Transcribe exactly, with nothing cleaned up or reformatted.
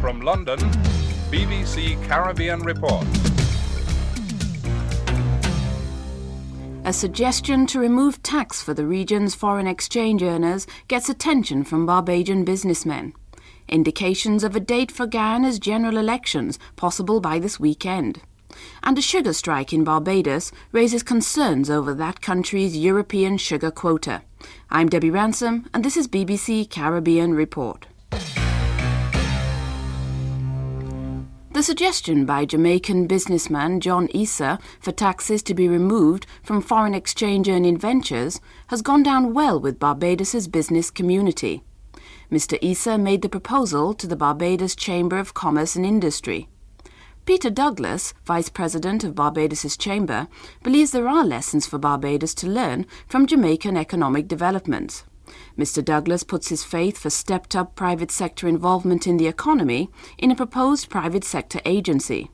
From London, B B C Caribbean Report. A suggestion to remove tax for the region's foreign exchange earners gets attention from Barbadian businessmen. Indications of a date for Guyana's general elections possible by this weekend. And a sugar strike in Barbados raises concerns over that country's European sugar quota. I'm Debbie Ransom, and this is B B C Caribbean Report. The suggestion by Jamaican businessman John Issa for taxes to be removed from foreign exchange earning ventures has gone down well with Barbados's business community. Mister Issa made the proposal to the Barbados Chamber of Commerce and Industry. Peter Douglas, Vice President of Barbados's Chamber, believes there are lessons for Barbados to learn from Jamaican economic developments. Mister Douglas puts his faith for stepped-up private sector involvement in the economy in a proposed private sector agency.